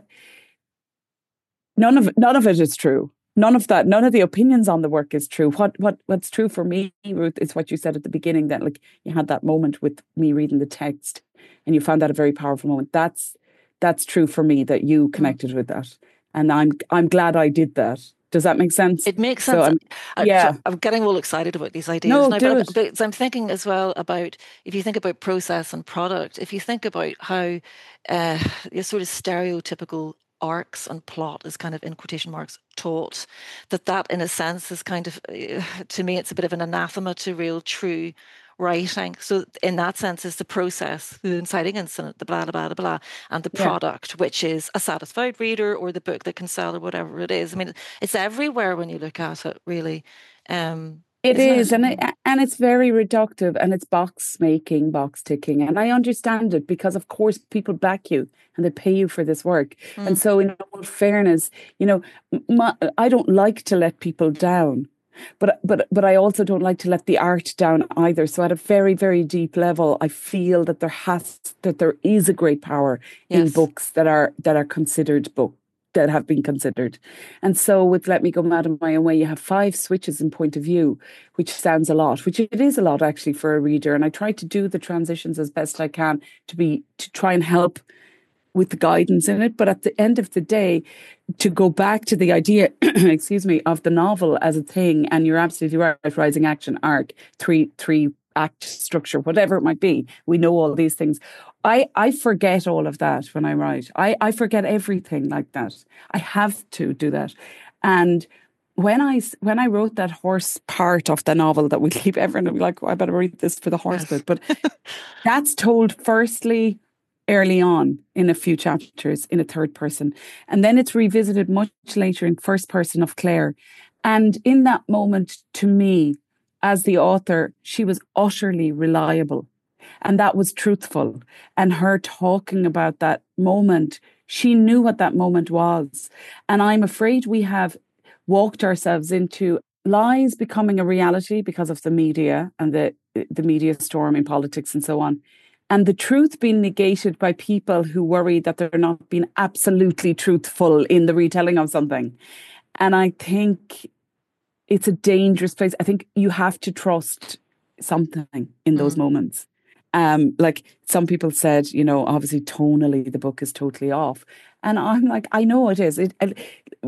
None of none of it is true. None of that, none of the opinions on the work is true. What what what's true for me, Ruth, is what you said at the beginning, that like you had that moment with me reading the text and you found that a very powerful moment. That's that's true for me, that you connected with that. And I'm I'm glad I did that. Does that make sense? It makes sense. So I'm, yeah. So I'm getting all excited about these ideas no, now. Do but, it. but I'm thinking as well about, if you think about process and product, if you think about how uh, your sort of stereotypical arcs and plot is kind of, in quotation marks, taught, that that in a sense is kind of, uh, to me, it's a bit of an anathema to real true writing. So in that sense is the process, the inciting incident, the blah, blah, blah, blah, and the yeah. product, which is a satisfied reader or the book that can sell or whatever it is. I mean, it's everywhere when you look at it, really. Um, It is, it? and it, and it's very reductive, and it's box making, box ticking, and I understand it because, of course, people back you and they pay you for this work, mm. and so in all fairness, you know, my, I don't like to let people down, but but but I also don't like to let the art down either. So at a very very deep level, I feel that there has that there is a great power yes. in books that are that are considered books. That have been considered. And so with Let Me Go Mad in My Own Way, you have five switches in point of view, which sounds a lot, which it is a lot actually for a reader. And I try to do the transitions as best I can to be to try and help with the guidance in it. But at the end of the day, to go back to the idea, excuse me, of the novel as a thing, and you're absolutely right, rising action arc, three three act structure, whatever it might be. We know all these things. I, I forget all of that when I write. I, I forget everything like that. I have to do that. And when I, when I wrote that horse part of the novel that we keep everyone be like, oh, I better read this for the horse yes. bit. But that's told firstly early on in a few chapters in a third person. And then it's revisited much later in first person of Claire. And in that moment, to me, as the author, she was utterly reliable. And that was truthful. And her talking about that moment, she knew what that moment was. And I'm afraid we have walked ourselves into lies becoming a reality because of the media and the, the media storm in politics and so on. And the truth being negated by people who worry that they're not being absolutely truthful in the retelling of something. And I think it's a dangerous place. I think you have to trust something in those mm. moments. Um, like some people said, you know, obviously tonally the book is totally off. And I'm like, I know it is. It, it,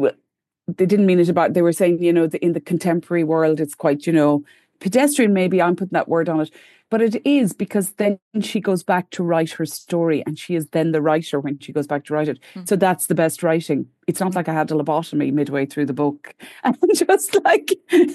they didn't mean it about, they were saying, you know, the, in the contemporary world, it's quite, you know, pedestrian, maybe I'm putting that word on it. But it is, because then she goes back to write her story, and she is then the writer when she goes back to write it. Mm. So that's the best writing. It's not like I had a lobotomy midway through the book and just like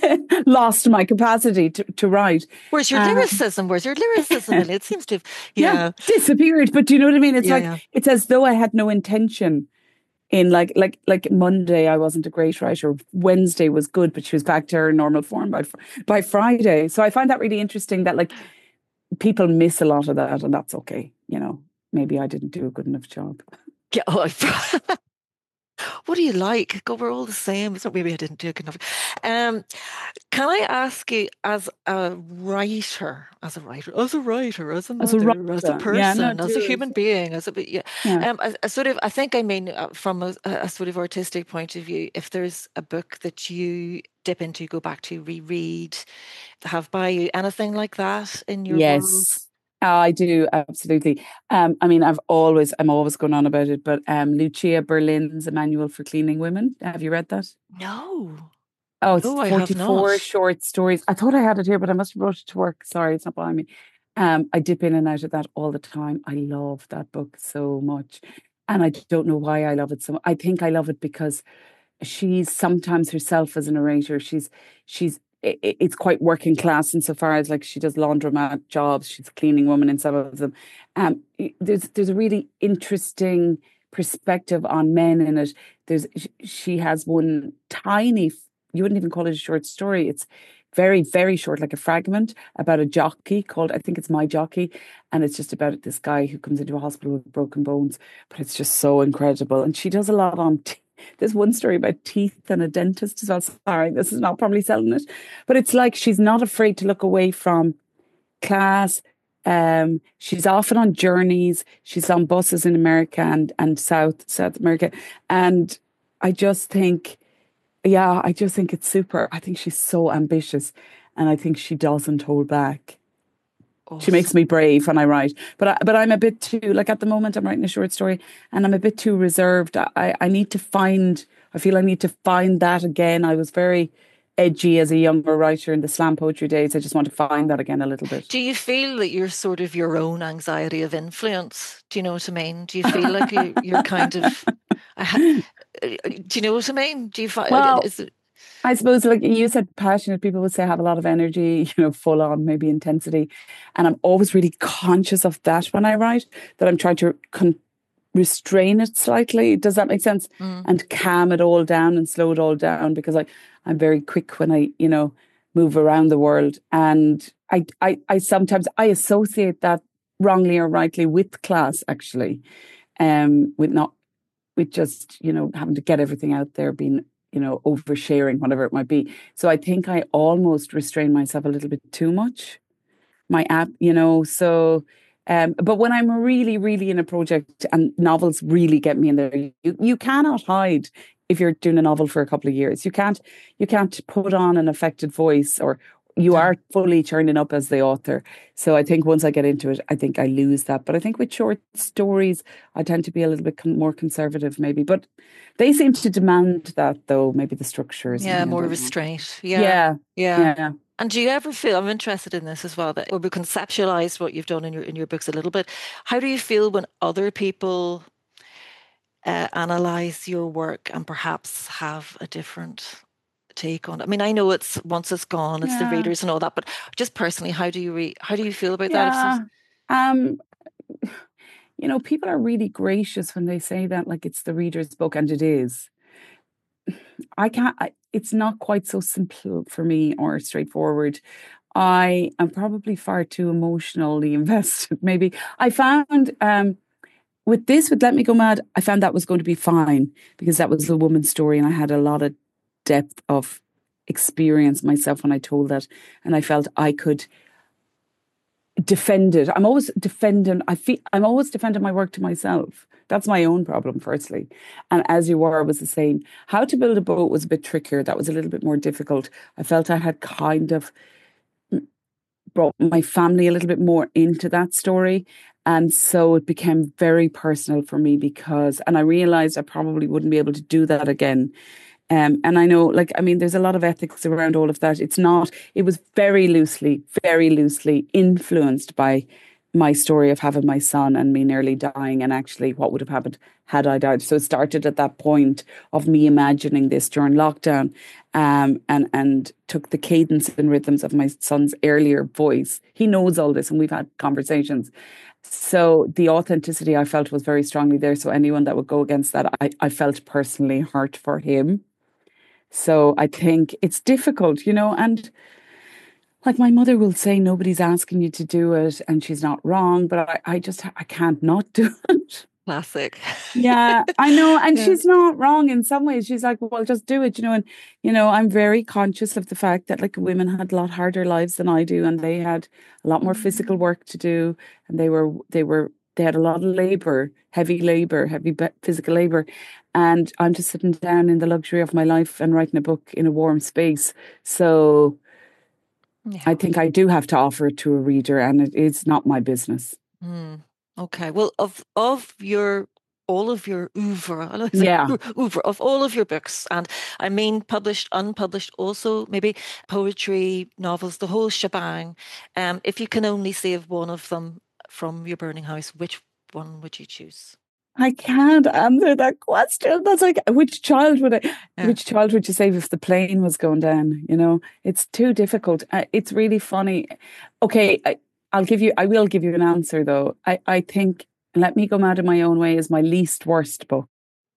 lost my capacity to, to write. Where's your um, lyricism? Where's your lyricism? It seems to have yeah. yeah, disappeared. But do you know what I mean? It's yeah, like, yeah. it's as though I had no intention in like, like, like Monday, I wasn't a great writer. Wednesday was good, but she was back to her normal form by, by Friday. So I find that really interesting that like, people miss a lot of that, and that's okay. You know, maybe I didn't do a good enough job. Yeah, oh, what do you like? God, we're all the same. So maybe I didn't do a good enough. Um, can I ask you, as a writer, as a writer, as a writer, as a mother, as a, writer, as a person, yeah, no, as a human being, as a yeah, yeah. Um, I, I sort of, I think, I mean, uh, from a, a sort of artistic point of view, if there's a book that you dip into, go back to, reread, have by you, anything like that in your yes. world? I do, absolutely. Um, I mean, I've always, I'm always going on about it, but um, Lucia Berlin's A Manual for Cleaning Women. Have you read that? No. Oh, it's No, I have forty-four not. short stories. I thought I had it here, but I must have brought it to work. Sorry, it's not behind me. Um, I dip in and out of that all the time. I love that book so much. And I don't know why I love it so much. I think I love it because she's sometimes herself as a narrator. She's she's i- i- it's quite working class insofar as like she does laundromat jobs. She's a cleaning woman in some of them. Um, i- there's there's a really interesting perspective on men in it. There's sh- she has one tiny, you wouldn't even call it a short story. It's very very short, like a fragment about a jockey called, I think it's My Jockey, and it's just about this guy who comes into a hospital with broken bones. But it's just so incredible, and she does a lot on there's one story about teeth and a dentist as well. Sorry, this is not probably selling it, but it's like she's not afraid to look away from class. Um, she's often on journeys. She's on buses in America and and South South America, and I just think, yeah, I just think it's super. I think she's so ambitious, and I think she doesn't hold back. She makes Awesome. me brave when I write, but I, but I'm a bit too, like at the moment I'm writing a short story and I'm a bit too reserved. I I need to find. I feel I need to find that again. I was very edgy as a younger writer in the slam poetry days. I just want to find that again a little bit. Do you feel that you're sort of your own anxiety of influence? Do you know what I mean? Do you feel like you, you're kind of, I ha, uh, do you know what I mean? Do you find, Well, is it, I suppose, like you said, passionate people would say have a lot of energy, you know, full on, maybe intensity. And I'm always really conscious of that when I write, that I'm trying to con restrain it slightly. Does that make sense? mm, And calm it all down and slow it all down because I, I'm very quick when I, you know, move around the world. And I, I, I sometimes I associate that wrongly or rightly with class, actually, um, with not with just, you know, having to get everything out there, being, you know, oversharing, whatever it might be. So I think I almost restrain myself a little bit too much. My app, you know, so um, but when I'm really, really in a project and novels really get me in there, you you cannot hide if you're doing a novel for a couple of years. You can't you can't put on an affected voice or you no. are fully turning up as the author. So I think once I get into it, I think I lose that. But I think with short stories, I tend to be a little bit con- more conservative, maybe. But they seem to demand that, though. Maybe the structure or Yeah, something. I more don't know. restraint. Yeah, Yeah, yeah. yeah. And do you ever feel, I'm interested in this as well, that when we conceptualize what you've done in your in your books a little bit, how do you feel when other people uh, analyze your work and perhaps have a different take on it? I mean, I know it's once it's gone, it's the Yeah, readers and all that, but just personally, how do you re how do you feel about that? If yeah. there's, Um, you know, people are really gracious when they say that, like it's the reader's book, and it is. I can't, I, it's not quite so simple for me or straightforward. I am probably far too emotionally invested. Maybe I found um, with this, with Let Me Go Mad, I found that was going to be fine because that was a woman's story and I had a lot of depth of experience myself when I told that. And I felt I could defend it. I'm always defending, I feel I'm always defending my work to myself. That's my own problem, firstly. And As You Were was the same. How to Build a Boat was a bit trickier. That was a little bit more difficult. I felt I had kind of brought my family a little bit more into that story. And so it became very personal for me because, and I realized I probably wouldn't be able to do that again. Um, and I know, like, I mean, there's a lot of ethics around all of that. It's not, it was very loosely, very loosely influenced by my story of having my son and me nearly dying and actually what would have happened had I died. So it started at that point of me imagining this during lockdown, um, and, and took the cadence and rhythms of my son's earlier voice. He knows all this and we've had conversations. So the authenticity I felt was very strongly there. So anyone that would go against that, I, I felt personally hurt for him. So I think it's difficult, you know, and like my mother will say nobody's asking you to do it and she's not wrong, but I, I just I can't not do it. classic. Yeah, I know. And Yeah. she's not wrong in some ways. She's like, well, just do it, you know. And, you know, I'm very conscious of the fact that like women had a lot harder lives than I do, and they had a lot more physical Mm. work to do. And they were, they were, they had a lot of labor, heavy labor, heavy be- physical labor. And I'm just sitting down in the luxury of my life and writing a book in a warm space. So I Yeah. think I do have to offer it to a reader, and it is not my business. Mm. Okay. Well, of of your all of your oeuvre, I like say Yeah. oeuvre of all of your books. And I mean published, unpublished, also maybe poetry, novels, the whole shebang. Um, if you can only save one of them from your burning house, which one would you choose? I can't answer that question. That's like, which child would I, Yeah. which child would you save if the plane was going down? You know, it's too difficult. Uh, it's really funny. Okay, I, I'll give you, I will give you an answer though. I, I think Let Me Go Mad in My Own Way is my least worst book.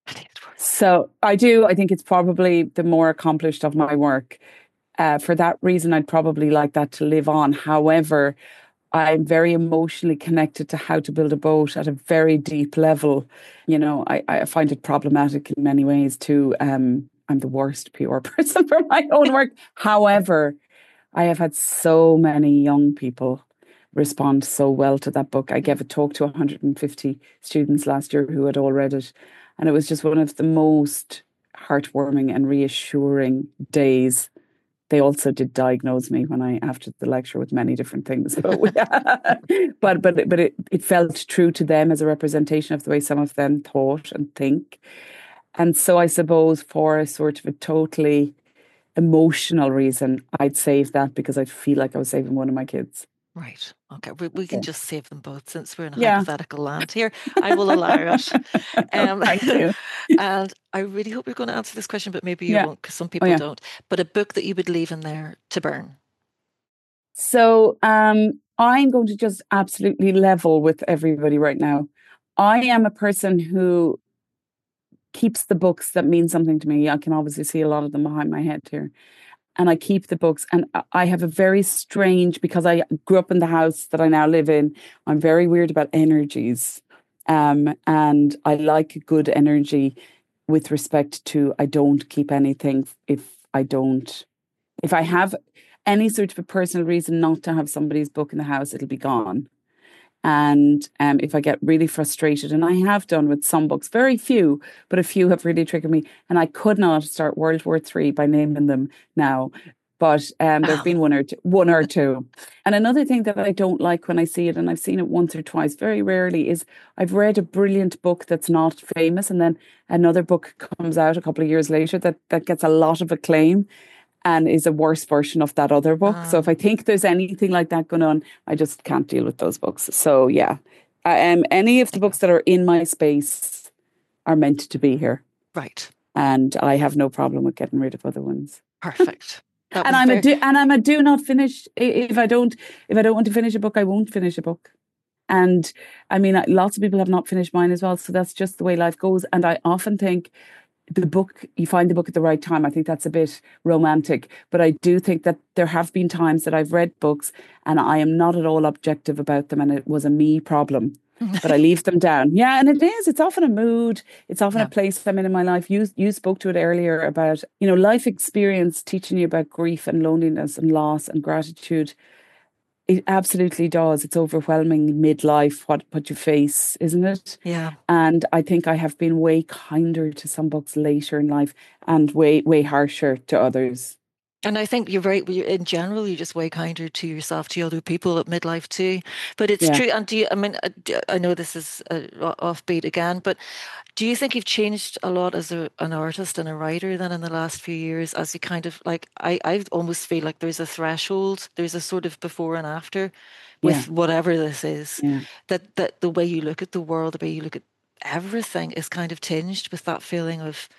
So I do, I think it's probably the more accomplished of my work. Uh, for that reason, I'd probably like that to live on. However, I'm very emotionally connected to How to Build a Boat at a very deep level. You know, I, I find it problematic in many ways too. Um, I'm the worst P R person for my own work. However, I have had so many young people respond so well to that book. I gave a talk to one hundred fifty students last year who had all read it. And it was just one of the most heartwarming and reassuring days. They also did diagnose me when I after the lecture with many different things, but we, but but but it, it felt true to them as a representation of the way some of them thought and think. And so I suppose for a sort of a totally emotional reason, I'd save that because I'd feel like I was saving one of my kids. Right. Okay. We, we can So, just save them both since we're in a yeah. hypothetical land here. I will allow it. Um, Thank you. and I really hope you're going to answer this question, but maybe you Yeah. won't because some Oh people yeah. don't. But a book that you would leave in there to burn. So um, I'm going to just absolutely level with everybody right now. I am a person who keeps the books that mean something to me. I can obviously see a lot of them behind my head here. And I keep the books. And I have a very strange, because I grew up in the house that I now live in, I'm very weird about energies. Um, and I like a good energy with respect to I don't keep anything if I don't, if I have any sort of a personal reason not to have somebody's book in the house, it'll be gone. And um, if I get really frustrated, and I have done with some books, very few, but a few have really triggered me. And I could not start World War Three by naming them now. But um, there have been Um, one or two, one or two. And another thing that I don't like when I see it, and I've seen it once or twice, very rarely, is I've read a brilliant book that's not famous, and then another book comes out a couple of years later that that gets a lot of acclaim and is a worse version of that other book. So if I um, think there's anything like that going on, I just can't deal with those books. So yeah, um, any of the books that are in my space are meant to be here, right. and I have no problem with getting rid of other ones. Perfect. That And was I'm a very, do, and I'm a do not finish. If I don't, if I don't want to finish a book, I won't finish a book. And I mean, lots of people have not finished mine as well. So that's just the way life goes. And I often think the book, you find the book at the right time. I think that's a bit romantic, but I do think that there have been times that I've read books and I am not at all objective about them and it was a me problem, but I leave them down. Yeah, and it is. It's often a mood. It's often a yeah. place I'm in in my life. You you spoke to it earlier about, you know, life experience teaching you about grief and loneliness and loss and gratitude. It absolutely does. It's overwhelming midlife, what, what you face, isn't it? Yeah. And I think I have been way kinder to some books later in life and way, way harsher to others. And I think you're right. you- In general, you're just way kinder to yourself, to other people at midlife too. But it's Yeah. true. And do you, I mean, I d- I know this is uh, o- offbeat again, but do you think you've changed a lot as a, an artist and a writer then in the last few years as you kind of like, I, I almost feel like there's a threshold, there's a sort of before and after Yeah. with whatever this is, Yeah. that, that the way you look at the world, the way you look at everything is kind of tinged with that feeling of,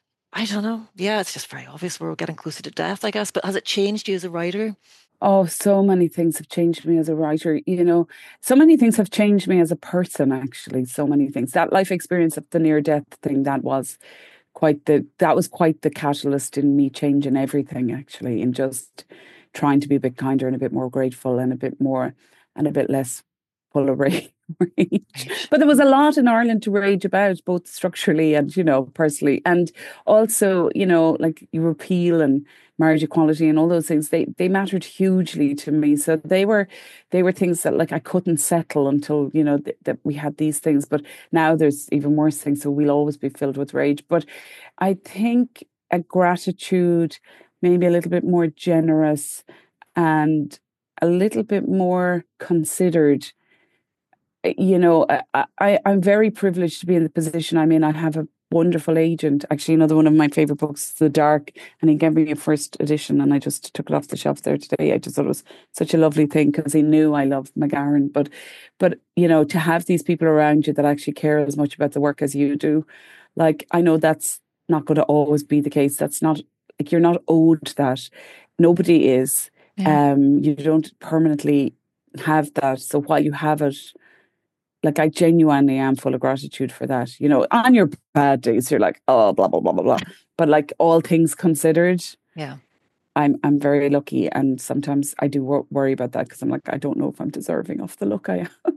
I don't know. Yeah, it's just very obvious we're getting closer to death, I guess. But has it changed you as a writer? Oh, so many things have changed me as a writer. You know, so many things have changed me as a person, actually. So many things. That life experience of the near death thing, that was quite the that was quite the catalyst in me changing everything, actually, in just trying to be a bit kinder and a bit more grateful and a bit more and a bit less full of rage. Right. But there was a lot in Ireland to rage about, both structurally and, you know, personally. And also, you know, like repeal and marriage equality and all those things, they they mattered hugely to me. So they were they were things that like I couldn't settle until, you know, th- that we had these things. But now there's even worse things. So we'll always be filled with rage. But I think a gratitude, maybe a little bit more generous and a little bit more considered you know, I, I, I'm very privileged to be in the position I'm in. I have a wonderful agent. Actually, another one of my favorite books is The Dark, and he gave me a first edition, and I just took it off the shelf there today. I just thought it was such a lovely thing because he knew I love McGarren. But, but you know, to have these people around you that actually care as much about the work as you do, like I know that's not going to always be the case. That's not like you're not owed that. Nobody is. Yeah. Um, you don't permanently have that. So while you have it, like I genuinely am full of gratitude for that. You know, on your bad days, you're like, oh, blah, blah, blah, blah, blah. But like all things considered, Yeah. I'm I'm very lucky. And sometimes I do wor- worry about that because I'm like, I don't know if I'm deserving of the look I have.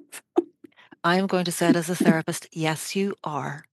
I'm going to say it as a therapist. Yes, you are.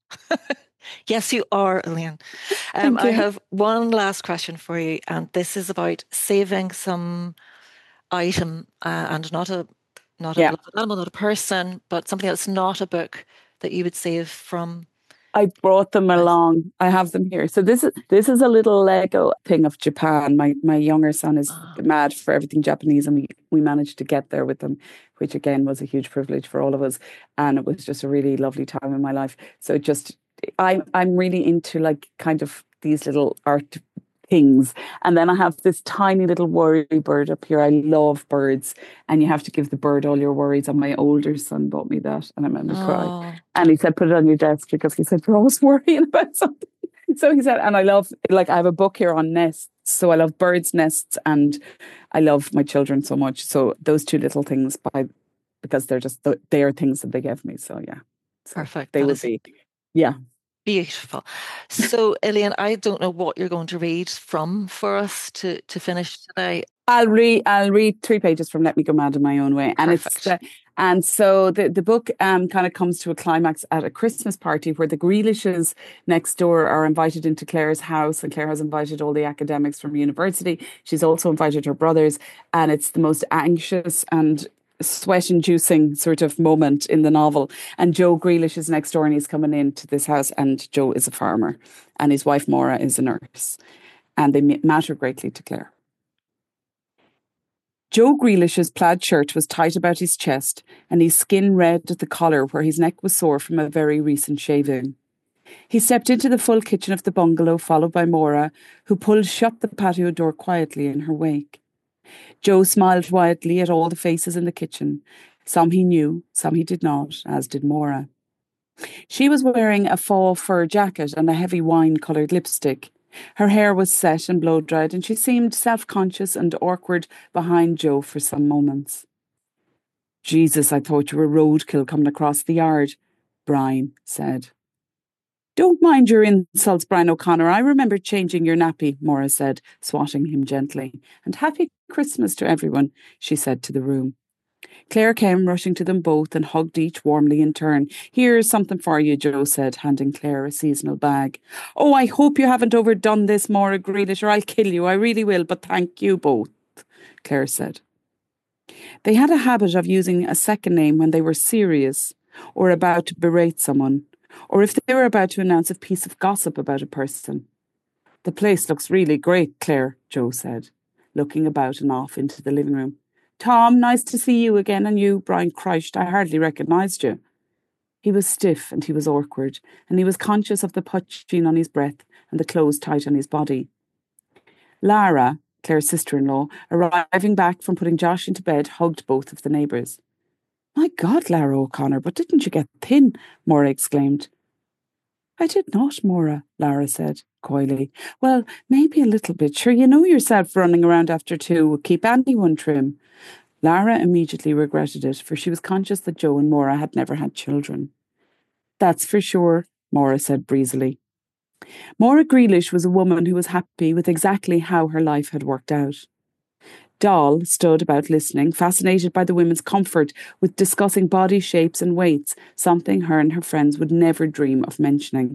Yes, you are, Elaine. Um, Thank I you. have one last question for you, and this is about saving some item, uh, and not a not a Yeah. beloved animal, not a person, but something that's not a book that you would save from. I brought them Nice. along. I have them here. So this is this is a little Lego thing of Japan. My my younger son is Ah, mad for everything Japanese, and we we managed to get there with them, which again was a huge privilege for all of us. And it was just a really lovely time in my life. So just I I'm really into like kind of these little art things. And then I have this tiny little worry bird up here. I love birds, and you have to give the bird all your worries. And my older son bought me that, and I made me cry. oh, And he said, put it on your desk because he said, you're always worrying about something. So he said, and I love, like, I have a book here on nests. So I love birds' nests, and I love my children so much. So those two little things, by because they're just, they are things that they gave me. So yeah. So perfect. they That would is be, yeah. beautiful. So, Elaine, I don't know what you're going to read from for us to to finish today. I'll read. I'll read three pages from "Let Me Go Mad in My Own Way," and it's Perfect. uh, and so the the book um kind of comes to a climax at a Christmas party where the Grealishes next door are invited into Claire's house, and Claire has invited all the academics from university. She's also invited her brothers, and it's the most anxious and sweat-inducing sort of moment in the novel. And Joe Grealish is next door, and he's coming into this house, and Joe is a farmer, and his wife Maura is a nurse, and they matter greatly to Claire. Joe Grealish's plaid shirt was tight about his chest, and his skin red at the collar where his neck was sore from a very recent shaving. He stepped into the full kitchen of the bungalow, followed by Maura, who pulled shut the patio door quietly in her wake. Joe smiled widely at all the faces in the kitchen. Some he knew, some he did not, as did Maura. She was wearing a faux fur jacket and a heavy wine-coloured lipstick. Her hair was set and blow-dried, and she seemed self-conscious and awkward behind Joe for some moments. Jesus, I thought you were roadkill coming across the yard, Brian said. Don't mind your insults, Brian O'Connor. I remember changing your nappy, Maura said, swatting him gently. And happy Christmas to everyone, she said to the room. Claire came rushing to them both and hugged each warmly in turn. Here's something for you, Joe said, handing Claire a seasonal bag. Oh, I hope you haven't overdone this, Maura Grealish, or I'll kill you. I really will, but thank you both, Claire said. They had a habit of using a second name when they were serious or about to berate someone, or if they were about to announce a piece of gossip about a person. The place looks really great, Claire, Joe said, looking about and off into the living room. Tom, nice to see you again, and you, Brian Christ, I hardly recognised you. He was stiff and he was awkward, and he was conscious of the putching on his breath and the clothes tight on his body. Lara, Claire's sister-in-law, arriving back from putting Josh into bed, hugged both of the neighbours. My God, Lara O'Connor, but didn't you get thin? Maura exclaimed. I did not, Maura, Lara said, coyly. Well, maybe a little bit. Sure, you know yourself running around after two would keep anyone trim. Lara immediately regretted it, for she was conscious that Joe and Maura had never had children. That's for sure, Maura said breezily. Maura Grealish was a woman who was happy with exactly how her life had worked out. Doll stood about listening, fascinated by the women's comfort with discussing body shapes and weights, something her and her friends would never dream of mentioning.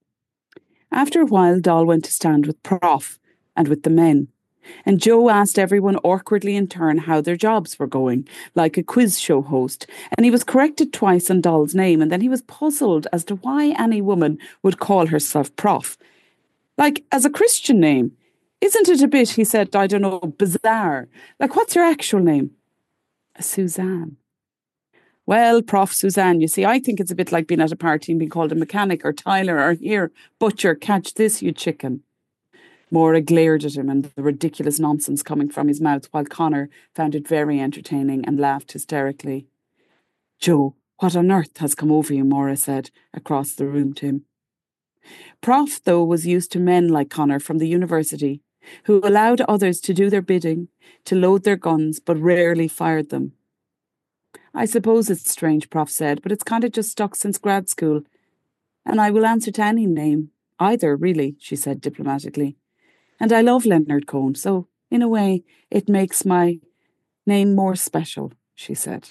After a while, Doll went to stand with Prof and with the men, and Joe asked everyone awkwardly in turn how their jobs were going, like a quiz show host, and he was corrected twice on Doll's name, and then he was puzzled as to why any woman would call herself Prof. Like, as a Christian name. Isn't it a bit, he said, I don't know, bizarre? Like, what's your actual name? Suzanne. Well, Prof Suzanne, you see, I think it's a bit like being at a party and being called a mechanic or Tyler or here, butcher, catch this, you chicken. Maura glared at him and the ridiculous nonsense coming from his mouth while Connor found it very entertaining and laughed hysterically. Joe, what on earth has come over you, Maura said across the room to him. Prof, though, was used to men like Connor from the university, who allowed others to do their bidding, to load their guns, but rarely fired them. I suppose it's strange, Prof said, but it's kind of just stuck since grad school. And I will answer to any name. Either, really, she said diplomatically. And I love Leonard Cohen, so, in a way, it makes my name more special, she said.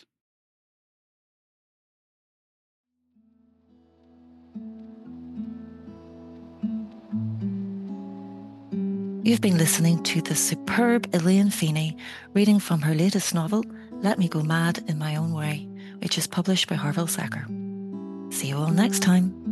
You've been listening to the superb Elaine Feeney reading from her latest novel, Let Me Go Mad in My Own Way, which is published by Harvill Sacker. See you all next time.